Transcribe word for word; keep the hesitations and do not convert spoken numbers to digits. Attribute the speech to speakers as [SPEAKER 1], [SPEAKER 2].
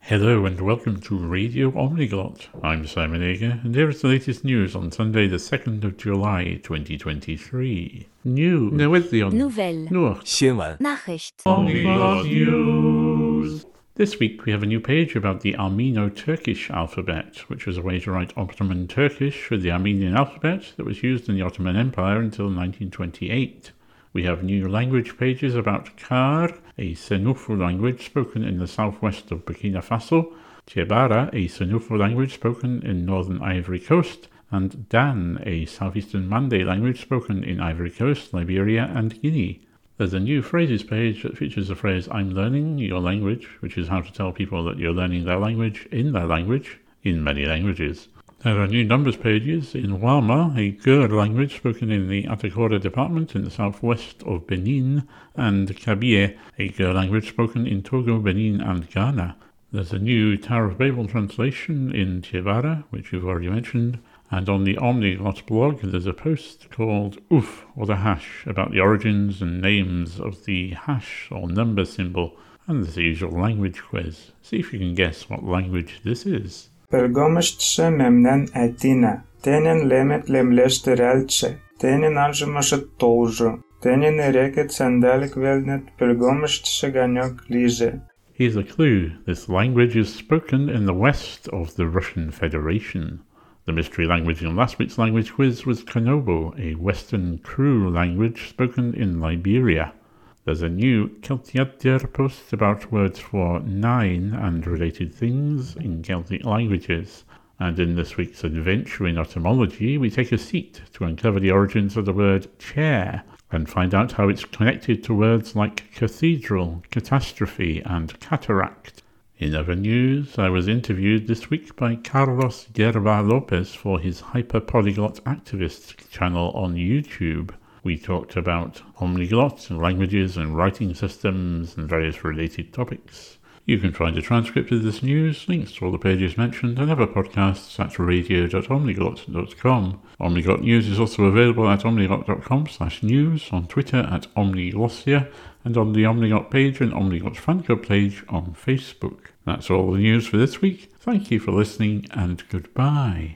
[SPEAKER 1] Hello and welcome to Radio Omniglot. I'm Simon Ager, and here is the latest news on Sunday the second of July twenty twenty-three. News. Newyddion.
[SPEAKER 2] Nouvelle.
[SPEAKER 1] Nur.
[SPEAKER 3] 新闻
[SPEAKER 2] Nachricht.
[SPEAKER 1] Omniglot News. This week we have a new page about the Armeno-Turkish alphabet, which was a way to write Ottoman Turkish with the Armenian alphabet that was used in the Ottoman Empire until nineteen twenty-eight. We have new language pages about Kar, a Senufu language spoken in the southwest of Burkina Faso, Tchebara, a Senufu language spoken in northern Ivory Coast, and Dan, a southeastern Mande language spoken in Ivory Coast, Liberia, and Guinea. There's a new phrases page that features the phrase I'm learning your language, which is how to tell people that you're learning their language in their language, in many languages. There are new numbers pages in Wama, a Gur language spoken in the Atakora department in the southwest of Benin, and Kabie, a Gur language spoken in Togo, Benin, and Ghana. There's a new Tower of Babel translation in Tchebara, which you've already mentioned, and on the Omniglot blog there's a post called Oof, or the hash, about the origins and names of the hash or number symbol, and there's the usual language quiz. See if you can guess what language this is.
[SPEAKER 4] Përgomështëshe memnen e tina, tenin lemet lemleshtë tenin alshëmëshët tolzhë, tenin e reket sandalik velnet përgomështëshe ganyok lize.
[SPEAKER 1] Here's a clue. This language is spoken in the west of the Russian Federation. The mystery language in last week's language quiz was Kanobo, a Western Kru language spoken in Liberia. There's a new Celtiadur post about words for nine and related things in Celtic languages. And in this week's adventure in etymology, we take a seat to uncover the origins of the word chair and find out how it's connected to words like cathedral, catastrophe, and cataract. In other news, I was interviewed this week by Carlos Gerba Lopez for his Hyperpolyglot Activists channel on YouTube. We talked about Omniglot and languages and writing systems and various related topics. You can find a transcript of this news, links to all the pages mentioned, and other podcasts at radio dot omniglot dot com. Omniglot News is also available at omniglot dot com slash news, on Twitter at Omniglossia, and on the Omniglot page and Omniglot fan club page on Facebook. That's all the news for this week. Thank you for listening, and goodbye.